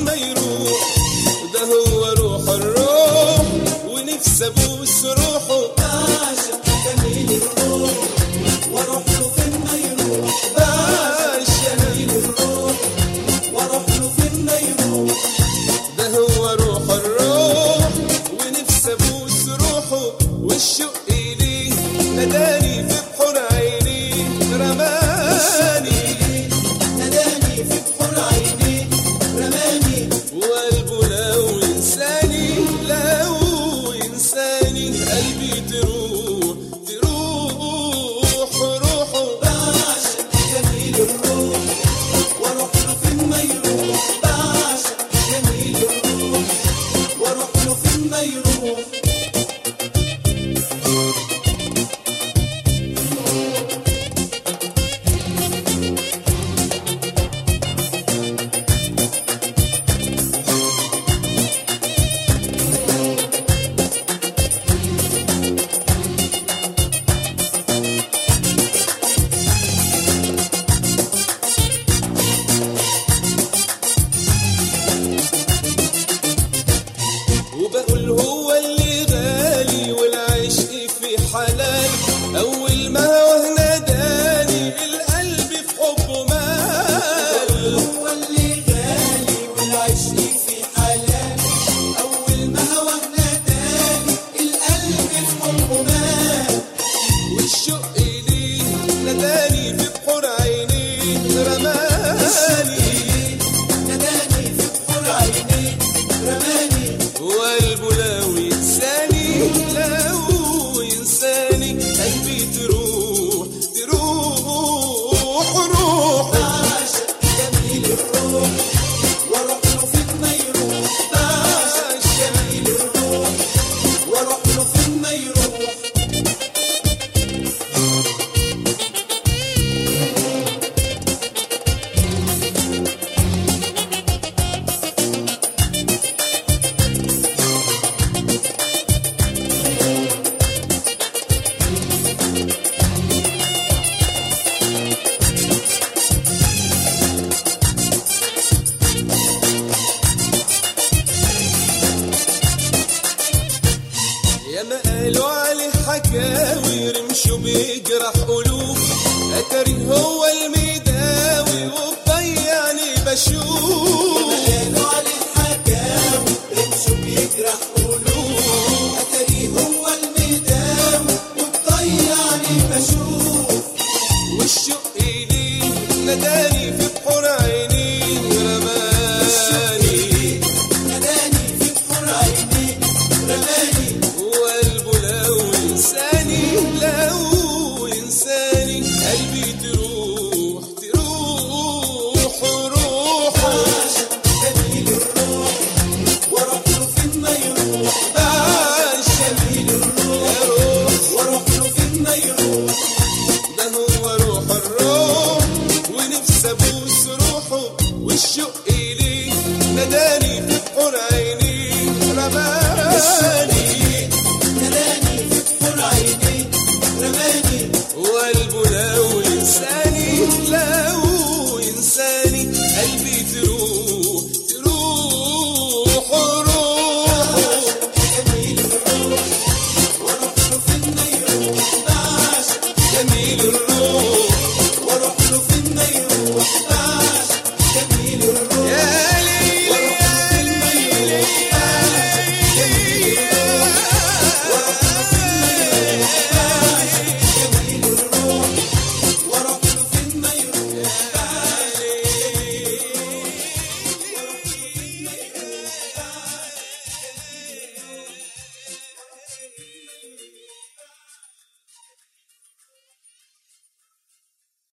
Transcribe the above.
ما يروح، ده هو روح الروح ونفسي ابوس روحه. بعشق جميل الروح واروح له فين ما يروح، بعشق جميل الروح واروح له فين ما يروح، ده هو روح الروح ونفسي ابوس روحه. والشوق ليه ناداني في بحور عيني رماني، ناداني في بحور عيني رماني، وقلبه لو ينساني لو ينساني قلبي تروح روحه. بعشق جميل الروح واروح له فين ما يروح، بعشق جميل الروح واروح له فين ما يروح. وبقول هو اللي غالي والعشق في حلال، أول ما هواه ناداني القلب في حبه مال. هو اللي غالي والعشق في حلال، أول ما هواه ناداني القلب في حبه مال. والشوق ليه ناداني في بحور عيني رماني، ناداني في بحور عيني رماني، وقلبه لو ينساني قلبي تروح روحه. بعشق جميل الروح واروح له فين ما يروح، بعشق جميل الروح واروح له فين ما يروح. ياما قالوا عليه حكاوي رمشه بيجرح قلوب، اتاري هو المداوي وبضيعني بشوف. قالوا عليه حكاوي رمشه بيجرح قلوب، أتاري هو المداوي وبضيعني بشوف. والشوق ليه ناداني في بحور عيني رماني، ناداني في بحور عيني رماني، وقلبه لو ينساني قلبي تروح روحه. بعشق جميل الروح واروح له فين ما يروح، بعشق جميل الروح واروح له فين ما يروح. ده هو روح الروح ونفسي ابوس روحه. والشوق ليه ناداني في بحور عيني رماني.